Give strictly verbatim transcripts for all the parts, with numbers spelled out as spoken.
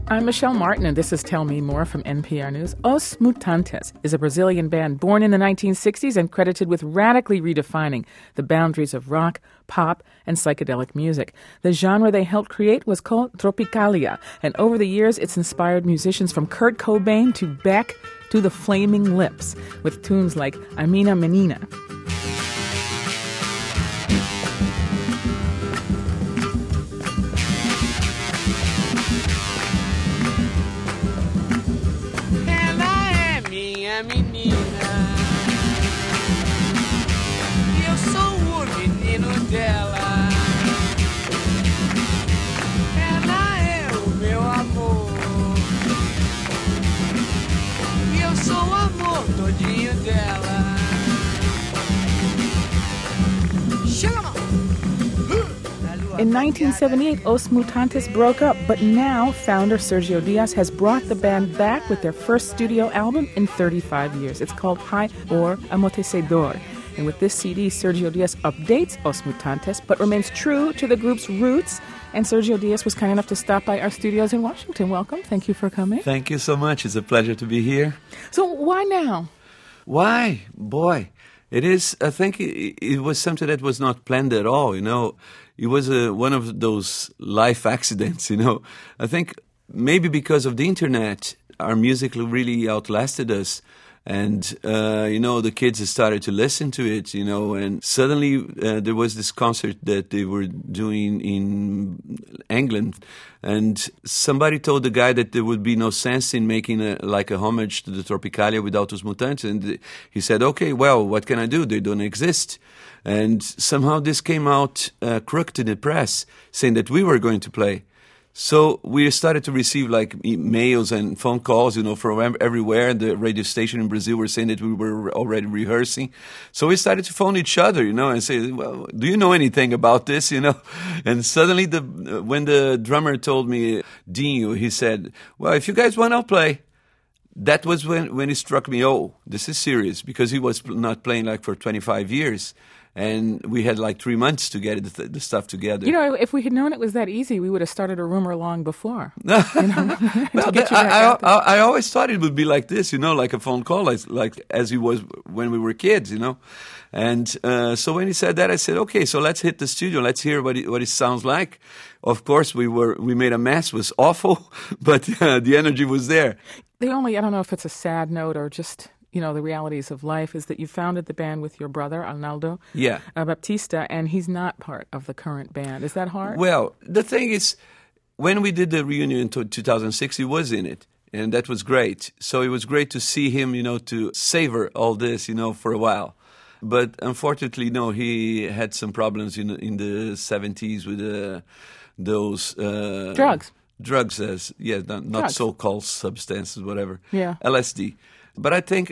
I'm Michelle Martin, and this is Tell Me More from N P R News. Os Mutantes is a Brazilian band born in the nineteen sixties and credited with radically redefining the boundaries of rock, pop, and psychedelic music. The genre they helped create was called Tropicalia, and over the years it's inspired musicians from Kurt Cobain to Beck to the Flaming Lips, with tunes like A Minha Menina. Menina, eu sou o menino dela. Ela é o meu amor. E eu sou o amor todinho dela. Chama! In nineteen seventy-eight, Os Mutantes broke up, but now founder Sergio Dias has brought the band back with their first studio album in thirty-five years. It's called Pai or Amortecedor. And with this C D, Sergio Dias updates Os Mutantes, but remains true to the group's roots. And Sergio Dias was kind enough to stop by our studios in Washington. Welcome. Thank you for coming. Thank you so much. It's a pleasure to be here. So why now? Why? Boy, it is, I think it, it was something that was not planned at all, you know. It was a, one of those life accidents, you know. I think maybe because of the internet, our music really outlasted us. And, uh, you know, the kids started to listen to it, you know, and suddenly uh, there was this concert that they were doing in England. And somebody told the guy that there would be no sense in making a, like a homage to the Tropicalia without Os Mutantes. And he said, okay, well, what can I do? They don't exist. And somehow this came out uh, crooked in the press, saying that we were going to play. So we started to receive like emails and phone calls, you know, from everywhere. The radio station in Brazil were saying that we were already rehearsing. So we started to phone each other, you know, and say, well, do you know anything about this, you know? And suddenly the when the drummer told me, Dinho, he said, well, if you guys want, I'll play. That was when, when it struck me, oh, this is serious, because he was not playing like for twenty-five years. And we had like three months to get the, the stuff together. You know, if we had known it was that easy, we would have started a rumor long before. You know, well, that, I, I, I, I always thought it would be like this, you know, like a phone call, like, like as it was when we were kids, you know. And uh, so when he said that, I said, okay, so let's hit the studio. Let's hear what it, what it sounds like. Of course, we were we made a mess. It was awful, but uh, the energy was there. The only, I don't know if it's a sad note or just, you know, the realities of life, is that you founded the band with your brother, Arnaldo yeah. uh, Baptista, and he's not part of the current band. Is that hard? Well, the thing is, when we did the reunion in two thousand six, he was in it, and that was great. So it was great to see him, you know, to savor all this, you know, for a while. But unfortunately, no, he had some problems in, in the seventies with uh, those... Uh, Drugs. Drugs, as yeah, not, not so-called substances, whatever. Yeah. L S D. But I think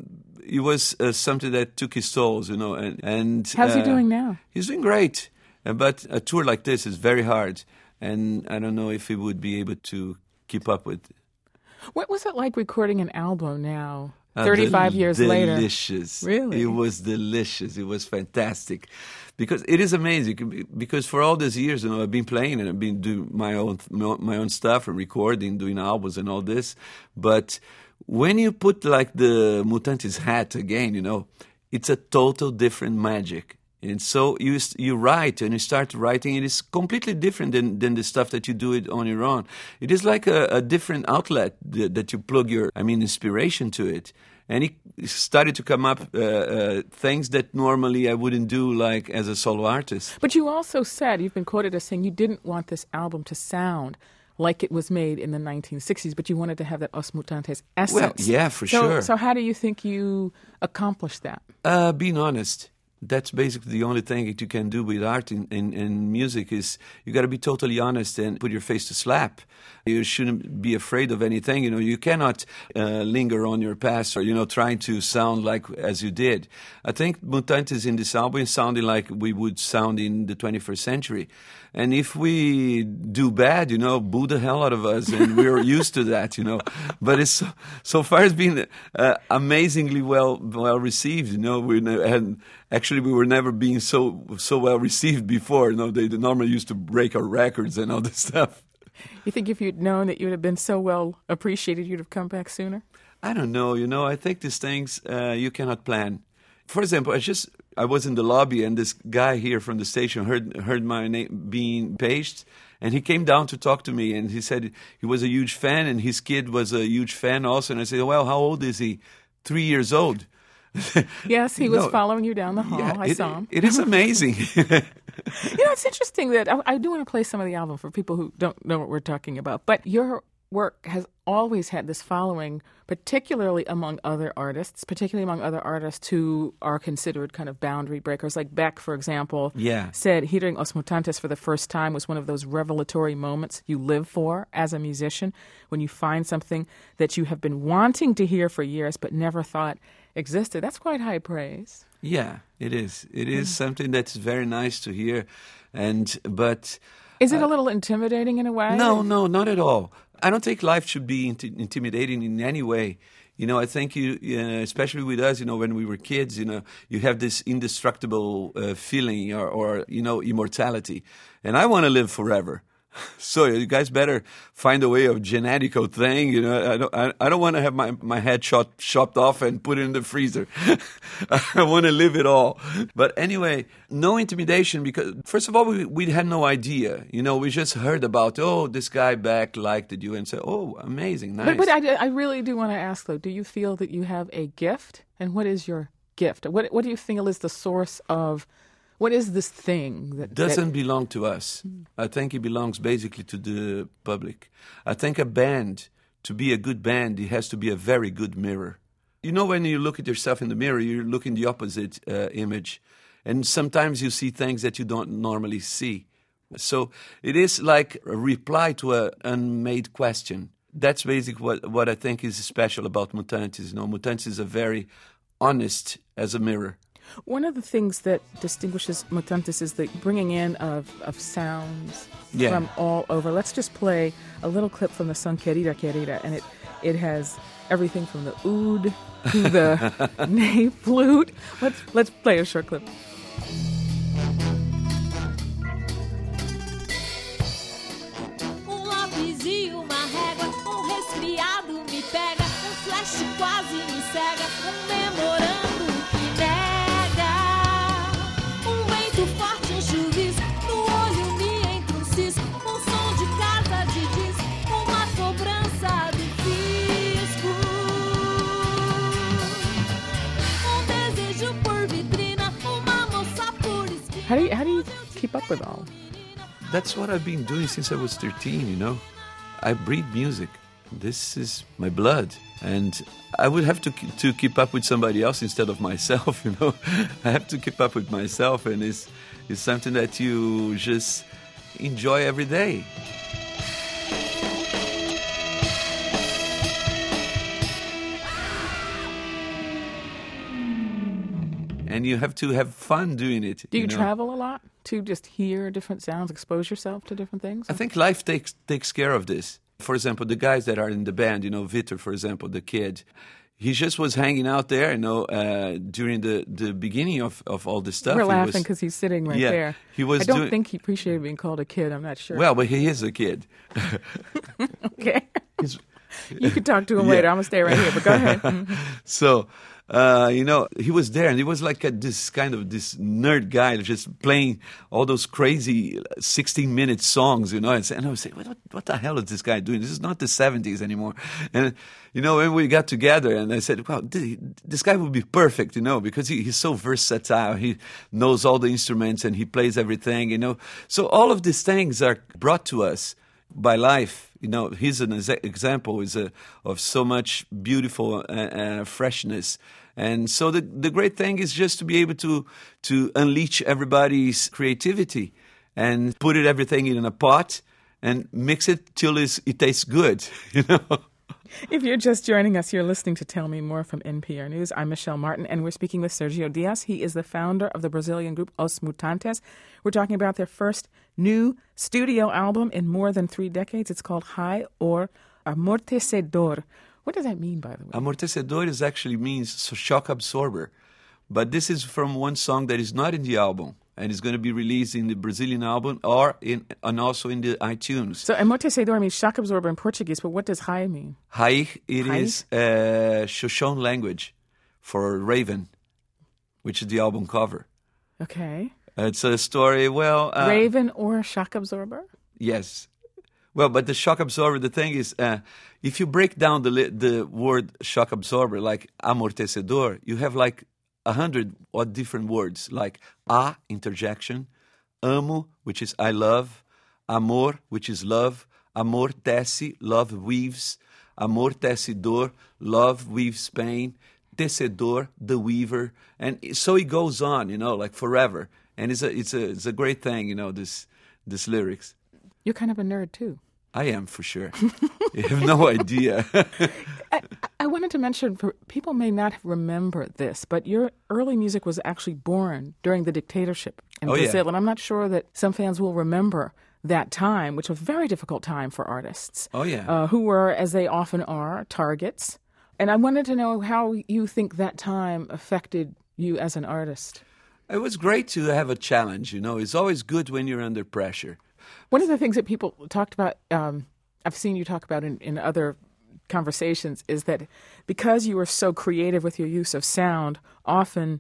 it was uh, something that took his toll, you know. And, and how's uh, he doing now? He's doing great. Uh, but a tour like this is very hard. And I don't know if he would be able to keep up with. What was it like recording an album now, uh, thirty-five del- years delicious. later? Delicious. Really? It was delicious. It was fantastic. Because it is amazing. Because for all these years, you know, I've been playing and I've been doing my own my own stuff and recording, doing albums and all this. But when you put like the Mutantes hat again, you know, it's a total different magic. And so you you write and you start writing. It is completely different than, than the stuff that you do it on your own. It is like a, a different outlet that, that you plug your, I mean, inspiration to it. And it started to come up uh, uh, things that normally I wouldn't do, like as a solo artist. But you also said, you've been quoted as saying you didn't want this album to sound like it was made in the nineteen sixties, but you wanted to have that Os Mutantes essence. Well, yeah, for so, sure. So how do you think you accomplished that? Uh, being honest. That's basically the only thing that you can do with art and in, in, in music is you got to be totally honest and put your face to slap. You shouldn't be afraid of anything. You know, you cannot uh, linger on your past or, you know, trying to sound like as you did. I think Mutantes in this album is sounding like we would sound in the twenty-first century. And if we do bad, you know, boo the hell out of us, and we're used to that, you know. But it's so, so far it's been uh, amazingly well well received, you know. We and actually we were never being so so well received before. You know, they normally used to break our records and all this stuff. You think if you'd known that you would have been so well appreciated, you'd have come back sooner? I don't know. You know, I think these things uh, you cannot plan. For example, I just I was in the lobby and this guy here from the station heard heard my name being paged, and he came down to talk to me, and he said he was a huge fan and his kid was a huge fan also. And I said, well, how old is he? Three years old. Yes, he was No. following you down the hall. Yeah, I it, saw him. It is amazing. You know, it's interesting that I, I do want to play some of the album for people who don't know what we're talking about. But your work has always had this following, particularly among other artists, particularly among other artists who are considered kind of boundary breakers. Like Beck, for example, Yeah. said hearing Os Mutantes for the first time was one of those revelatory moments you live for as a musician, when you find something that you have been wanting to hear for years but never thought existed. That's quite high praise. Yeah, it is. It is something that's very nice to hear, and but Is it a little intimidating in a way? no, no, not at all. I don't think life should be inti- intimidating in any way. You know, I think you, uh, especially with us, you know, when we were kids, you know, you have this indestructible uh, feeling or, or, you know, immortality, and I want to live forever. So you guys better find a way of genetical thing. You know, I don't. I, I don't want to have my, my head shot chopped off and put it in the freezer. I want to live it all. But anyway, no intimidation, because first of all, we we had no idea. You know, we just heard about, oh, this guy back liked you and said, oh, amazing, nice. But, but I, I really do want to ask, though, do you feel that you have a gift? And what is your gift? What What do you feel is the source of, what is this thing that Doesn't that, belong to us. I think it belongs basically to the public. I think a band, to be a good band, it has to be a very good mirror. You know, when you look at yourself in the mirror, you look in the opposite uh, image. And sometimes you see things that you don't normally see. So it is like a reply to an unmade question. That's basically what, what I think is special about Mutantes. You know, Mutantes is a very honest as a mirror. One of the things that distinguishes Mutantes is the bringing in of, of sounds Yeah. from all over. Let's just play a little clip from the song Querida Querida, and it, it has everything from the oud to the ney flute. Let's, let's play a short clip. Um lápis e uma régua, um resfriado me pega, um flash quase me cega, um memorando que nega. Um vento forte, um chuvisco, no olho me entra um cisco, um som de casa de disco, uma cobrança do fisco. Um desejo por vitrina, uma moça por esquina. How do you, how do you keep up with all? That's what I've been doing since I was thirteen, you know. I breathe music. This is my blood. And I would have to to keep up with somebody else instead of myself, you know. I have to keep up with myself, and it's, it's something that you just enjoy every day. And you have to have fun doing it. Do you, know? travel a lot to just hear different sounds, expose yourself to different things? I think life takes takes care of this. For example, the guys that are in the band, you know, Vitor, for example, the kid, he just was hanging out there, you know, uh, during the, the beginning of, of all this stuff. We're He laughing was- because he's sitting right Yeah, there. he was I don't doing- think he appreciated being called a kid. I'm not sure. Well, but he is a kid. Okay. He's- You can talk to him Yeah. later. I'm going to stay right here, but go ahead. Mhm. So, uh, you know, he was there, and he was like a, this kind of this nerd guy just playing all those crazy sixteen-minute songs, you know. And, and I was saying, what, what the hell is this guy doing? This is not the seventies anymore. And, you know, when we got together, and I said, wow, this, this guy would be perfect, you know, because he, he's so versatile. He knows all the instruments, and he plays everything, you know. So all of these things are brought to us by life. You know, he's an exa- example is a, of so much beautiful uh, uh, freshness. And so the the great thing is just to be able to to unleash everybody's creativity and put it everything in a pot and mix it till it's, it tastes good, you know. If you're just joining us, you're listening to Tell Me More from N P R News. I'm Michelle Martin, and we're speaking with Sergio Dias. He is the founder of the Brazilian group Os Mutantes. We're talking about their first new studio album in more than three decades. It's called High or Amortecedor. What does that mean, by the way? Amortecedor is actually means shock absorber. But this is from one song that is not in the album. and it's going to be released in the Brazilian album or in and also in the iTunes. So amortecedor means shock absorber in Portuguese, but what does Hai mean? Hai, it Hai? is uh, Shoshone language for raven, which is the album cover. Okay. It's a story, well... Uh, Raven or shock absorber? Yes. Well, but the shock absorber, the thing is, uh, if you break down the li- the word shock absorber, like amortecedor, you have like a hundred odd different words, like a, interjection, amo, which is I love, amor, which is love, amortece, love weaves, amortecidor, love weaves pain, tecedor, the weaver, and so it goes on, you know, like forever. And it's a it's a it's a great thing, you know, this this lyrics. You're kind of a nerd too. I am, for sure. You have no idea. I, I wanted to mention, for people may not remember this, but your early music was actually born during the dictatorship in Oh, yeah. Brazil, and I'm not sure that some fans will remember that time, which was a very difficult time for artists. Oh, yeah. Uh, who were, as they often are, targets. And I wanted to know how you think that time affected you as an artist. It was great to have a challenge, you know. It's always good when you're under pressure. One of the things that people talked about, um, I've seen you talk about in, in other conversations, is that because you were so creative with your use of sound, often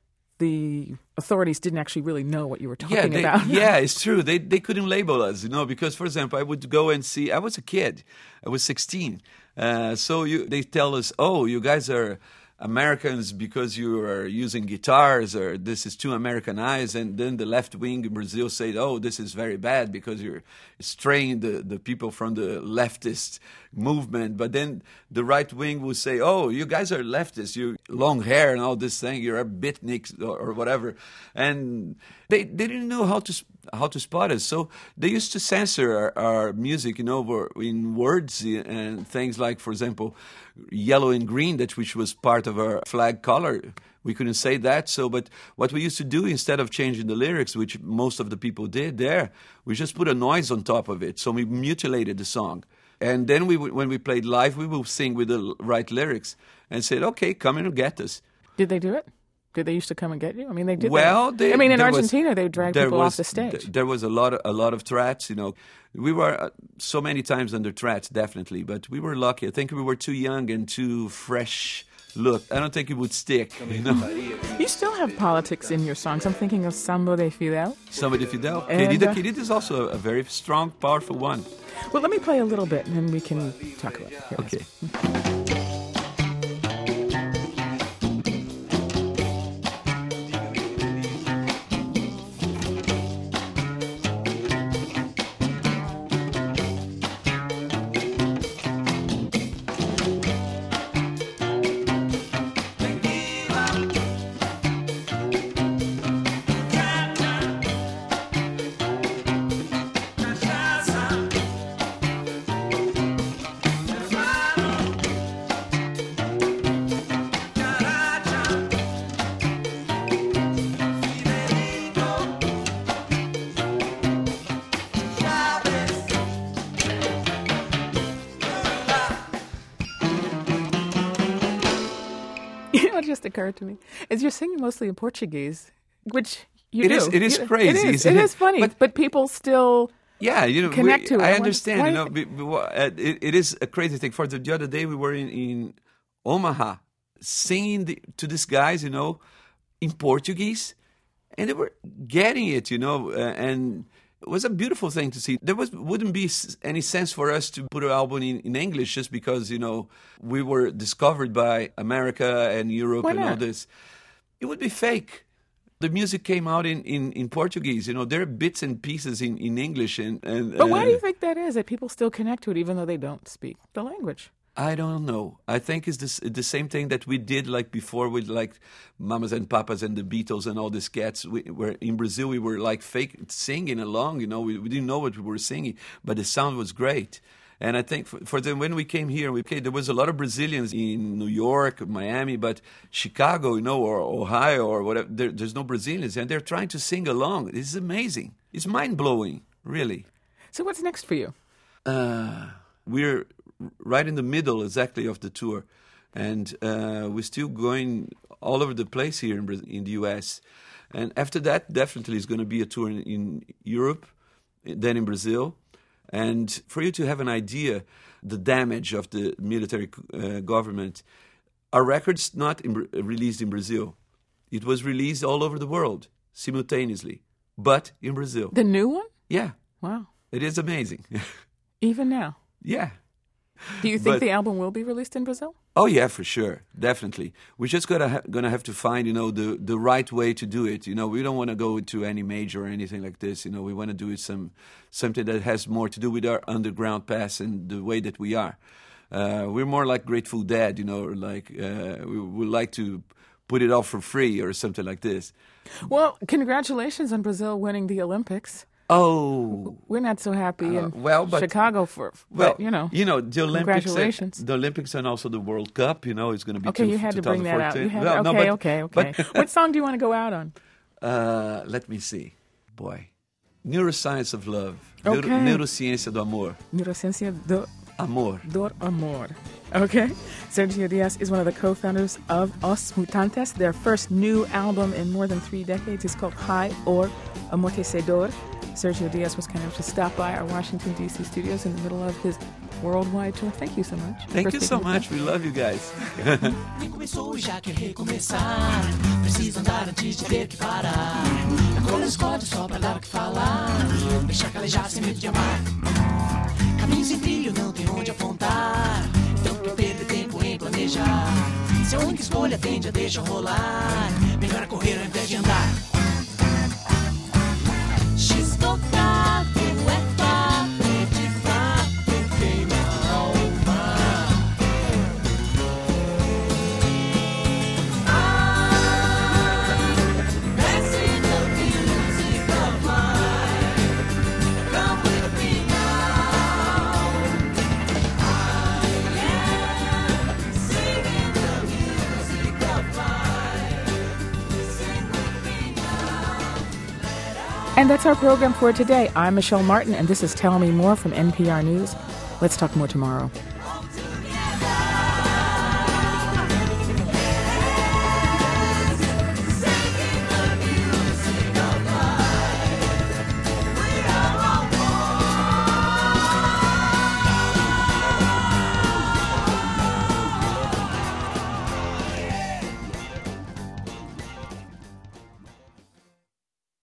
the authorities didn't actually really know what you were talking Yeah, they, about. yeah, it's true. They they couldn't label us, you know, because, for example, I would go and see, I was a kid. I was sixteen. Uh, so you, they tell us, oh, you guys are Americans because you are using guitars, or this is too Americanized. And then the left wing in Brazil said, oh, this is very bad because you're straying the, the people from the leftist movement. But then the right wing will say, oh, you guys are leftists, you long hair and all this thing, you're a beatnik or, or whatever. And they, they didn't know how to how to spot us. So they used to censor our, our music, you know, in words and things like, for example, yellow and green, that which was part of our flag color. We couldn't say that. So, but what we used to do, instead of changing the lyrics, which most of the people did there, we just put a noise on top of it. So we mutilated the song. And then we, when we played live, we would sing with the right lyrics and said, okay, come in and get us. Did they do it? Did they used to come and get you? I mean, they did. Well, that. they, I mean, in there Argentina, was, they dragged there people was, off the stage. Th- there was a lot, of, a lot of threats. You know, we were uh, so many times under threats, definitely. But we were lucky. I think we were too young and too fresh. Look, I don't think it would stick. You know, You still have politics in your songs. I'm thinking of Samba de Fidel. Somebody Fidel, And, Querida, uh, Querida is also a, a very strong, powerful one. Well, let me play a little bit, and then we can talk about it. Here it is. Okay. You know what just occurred to me is you're singing mostly in Portuguese, which you It do. is- it is You- crazy, It is. isn't It it? is funny, but, But- people still. Yeah, you know, Connect we, to it. I I wonder- understand. why- You know, we, we, uh, it, it is a crazy thing. For the, the other day, we were in, in Omaha singing the, to these guys, you know, in Portuguese, and they were getting it, you know, uh, and it was a beautiful thing to see. There was wouldn't be s- any sense for us to put an album in, in English just because, you know, we were discovered by America and Europe Why and all not? this. It would be fake. The music came out in, in, in Portuguese. You know, there are bits and pieces in, in English. and, and But why do uh, you think that is? That people still connect to it even though they don't speak the language? I don't know. I think it's this, the same thing that we did like before with like Mamas and Papas and the Beatles and all these cats. We were in Brazil. We were like fake singing along. You know, we, we didn't know what we were singing, but the sound was great. And I think for, for the, when we came here, we came, there was a lot of Brazilians in New York, Miami, but Chicago, you know, or Ohio or whatever. There, there's no Brazilians, and they're trying to sing along. This is amazing. It's mind blowing, really. So what's next for you? Uh, we're right in the middle exactly of the tour. And uh, we're still going all over the place here in, Bra- in the U S. And after that, definitely is going to be a tour in, in Europe, then in Brazil. And for you to have an idea, the damage of the military uh, government, our record's not in, released in Brazil. It was released all over the world simultaneously, but in Brazil. The new one? Yeah. Wow. It is amazing. Even now? Yeah. Do you think But- the album will be released in Brazil? Oh yeah, for sure, definitely. We're just gonna ha- gonna have to find, you know, the the right way to do it. You know, we don't want to go to any major or anything like this. You know, we want to do it some something that has more to do with our underground past and the way that we are. Uh, we're more like Grateful Dead, you know, like uh, we we like to put it all for free or something like this. Well, congratulations on Brazil winning the Olympics. Oh, We're not so happy Uh, in well, but- Chicago for, well, but, you know. you know, the Olympics, Congratulations. uh, the Olympics and also the World Cup. You know, it's going to be Okay, two, you had to bring that out. twenty fourteen. You had Well, okay, no, but- okay, okay. but- What song do you want to go out on? Uh, let me see. Boy. Neuroscience of Love. Okay. Neuro- Neurociência do Amor. Neurociencia do, Amor. do Amor. Okay. Sergio Diaz is one of the co-founders of Os Mutantes. Their first new album in more than three decades is called High or Amortecedor. Sergio Diaz was kind enough to stop by our Washington, D C studios in the middle of his worldwide tour. Thank you so much. Thank for you so speaking with much. We love you guys. Nem começou e já quer recomeçar. Precisa andar antes de ter que parar. É quando escolhe só pra dar o que falar. Deixa calejar sem medo de amar. Caminho sem trilho, não tem onde apontar. Então por que perder tempo em planejar? Se a única escolha tende a deixar rolar, melhor é correr ao invés de andar. X tocado é fato. De fato queima a alma. That's in the music of mine. Come with me now. I am singing the music of mine. Sing with me now. And that's our program for today. I'm Michelle Martin, and this is Tell Me More from N P R News. Let's talk more tomorrow.